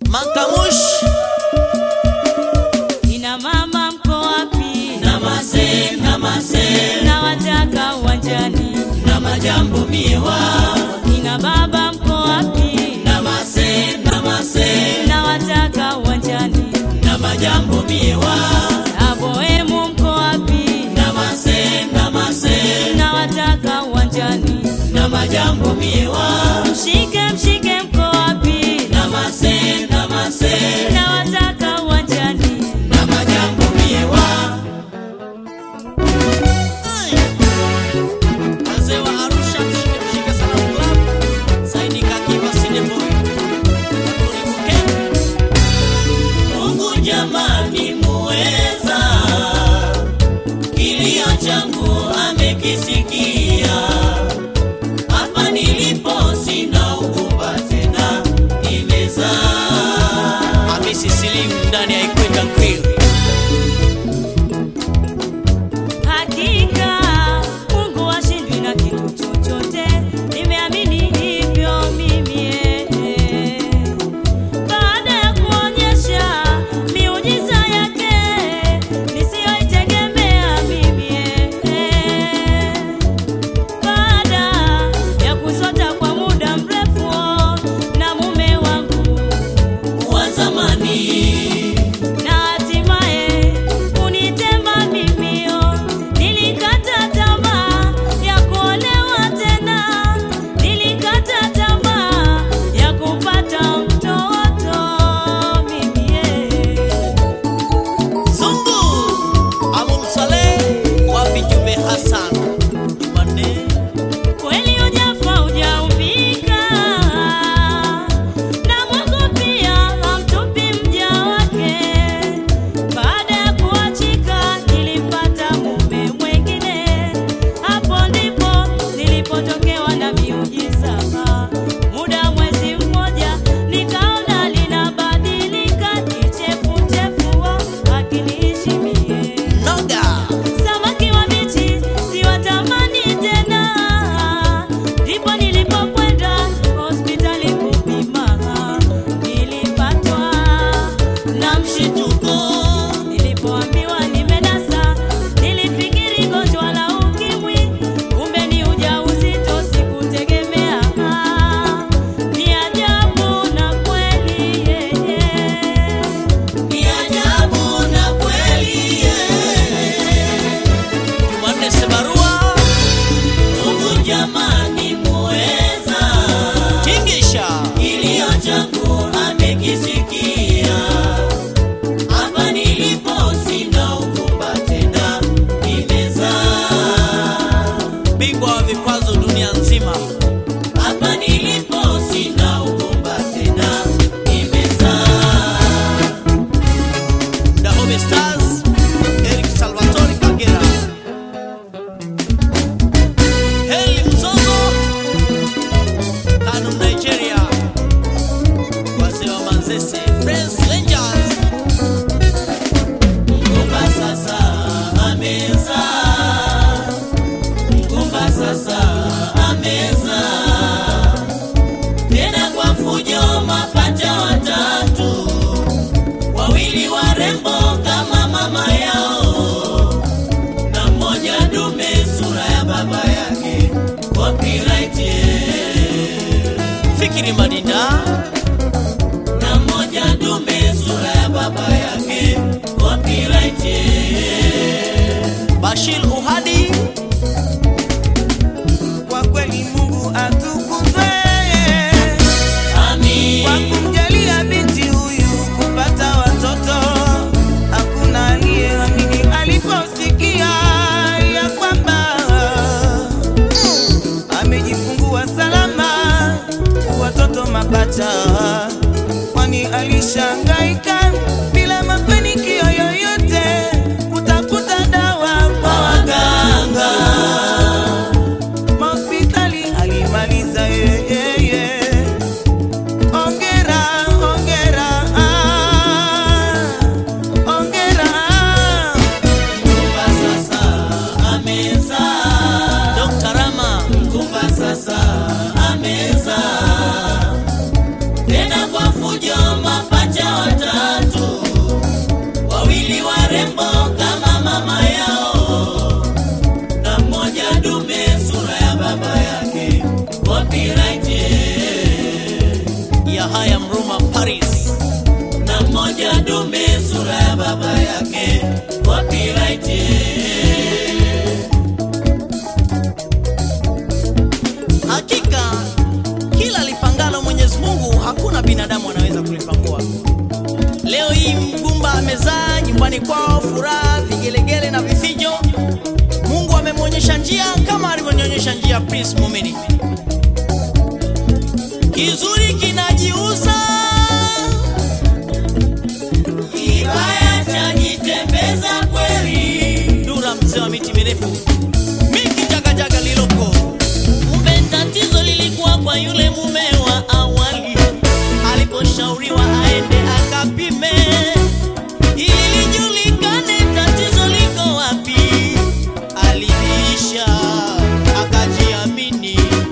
Makamush. Ina mama mko wapi? Namase, namase. Na wataka uwanjani. Na majambo miewa. Ina baba mko wapi? Namase, namase. Na wataka uwanjani. Na majambo miewa. Aboemu mko wapi? Namase, namase. Na wataka uwanjani. Na majambo miewa. Mshike mshike mko wapi? Namase, namase. Na wataka uwanjani. Na majambo miewa. Wazee wa Arusha mshike sana club. Saini Kakiba Sineboy. Mungu jamani muweza. Kilio changu amekisikia. Hapa nilipo sina ugumba tena. Nimeza. Hamisi Slim ndani ya Ikweta Grill. Hakika Mungu hashindwi na kitu chochote. Nimeamini hivyo mimi baada ya kuonyesha miujiza yake nisiyoitegemea mimi baada ya kusota kwa muda mrefu na mume wangu Wa zamani. na hatimaye kunitema mimi nilikata tamaa ya kuolewa tena, nilikata tamaa ya kupata mtoto mimi Zungu Amul Saleh wapi Jube Hassan Jumane. kweli hujafa hujaumbika, na Mungu pia hamtupi mja wake. Baada ya kuachika nilipata mume mwengine, hapo ndipo nilipotokewa na miujiza. Muda mwezi mmoja nikaona linabadilika, kichefuchefu akiniishi mie. Noga Samaki wabichi siwatamani tena, ndipo nilipokwenda hospitali kupima. Nilipatwa na mshituko nilipoambiwa nimenasa. Nilifikiri gonjwa la ukimwi, kumbe ni ujauzito, sikutegemea. Ni ajabu na kweli ni ajabu na kweli Jumane Sebarua. Mungu jamani muweza. Tingisha kilio changu amekisikia. Hapa nilipo sina ugumba tena. Nimeza. Bingwa wa vikwazo dunia nzima. Hapa nilipo sina ugumba tena. Nimeza. Dahomey Stars, Eric Salvatore Kagera. Heli Mzozo, Kano Nigeria. Wazee wa Manzese, Friends Rangers. Mkumba sasa ameza. Mkumba sasa ameza. Tena kwa fujo mapacha watatu. Wawili warembo kama mama yao, na mmoja dume sura ya baba yake. Copyright Fikiri Madinda. Na mmoja dume sura ya baba yake. Copyright Bashir Uhadi. Kwa kweli Mungu atukuzwe Amin. kwa kumjalia binti huyu kupata watoto. Hakuna aliyeamini aliposikia ya kwamba amejifungua salama watoto mapacha, kwani alishangaika bila mafanikio yoyote kutafuta dawa kwa waganga. Hospitali alimaliza yeye. Ongera, ongera, ongera. Mkumba sasa ameza. Dr. Rama. Mkumba sasa ameza. Tena kwa fujo mapacha haya Mruma Paris, na mmoja dume sura ya baba yake copyright. Hakika kila lipangalo Mwenyezi Mungu hakuna binadamu anaweza kulipangua. Leo hii Mgumba amezaa nyumbani kwao, furaha, vigelegele na vifijo. Mungu amemwonyesha njia kama alivyonyonyesha njia Prince Mumini. Kizuri kinajiuza, kibaya chajitembeza kweli. Dura mzee wa miti mirefu, miki jaga jaga liloko. Kumbe tatizo lilikuwa kwa yule mume wa awali, aliposhauriwa aende akapime ili lijulikane tatizo liko wapi. Aliisha akajiamini,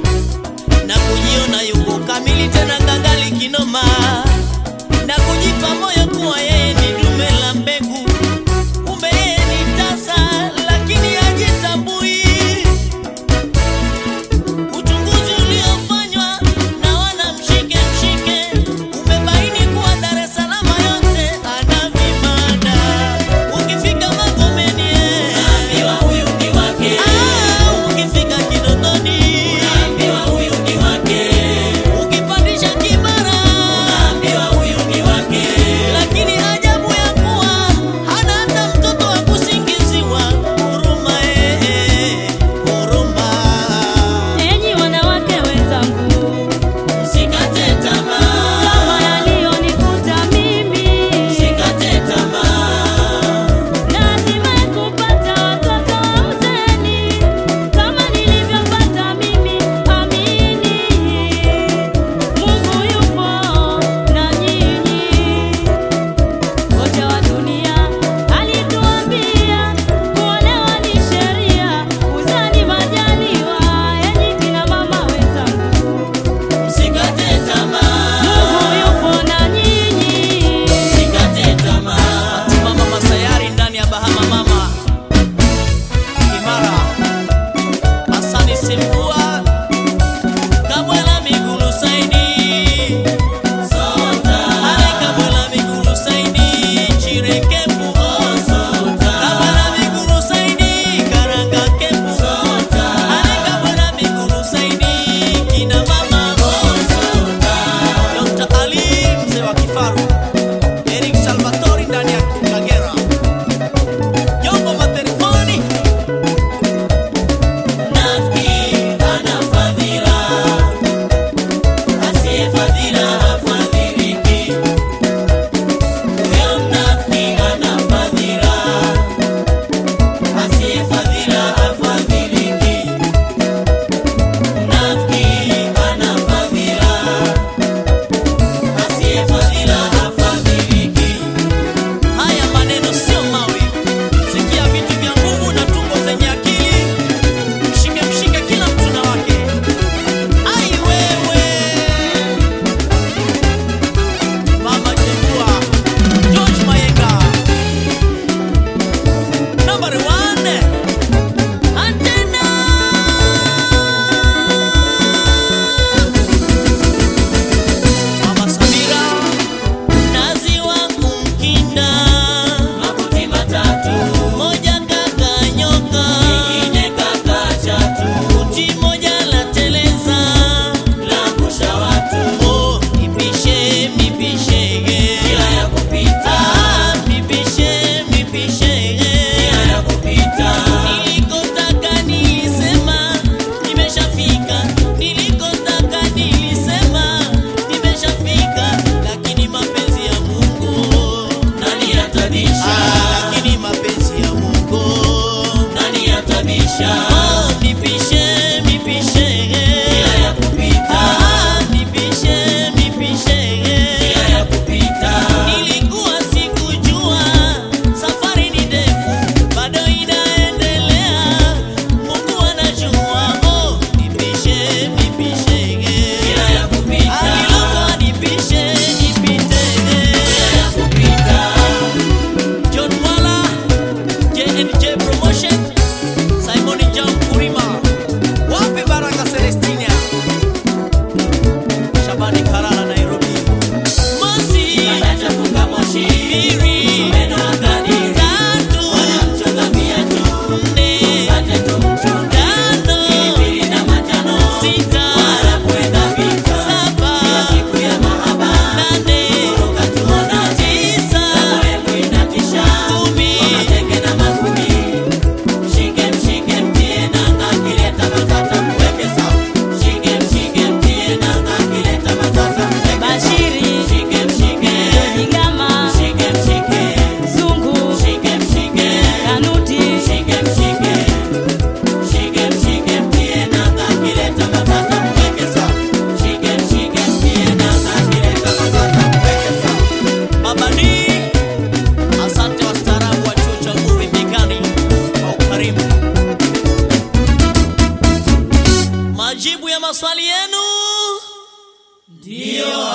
ndio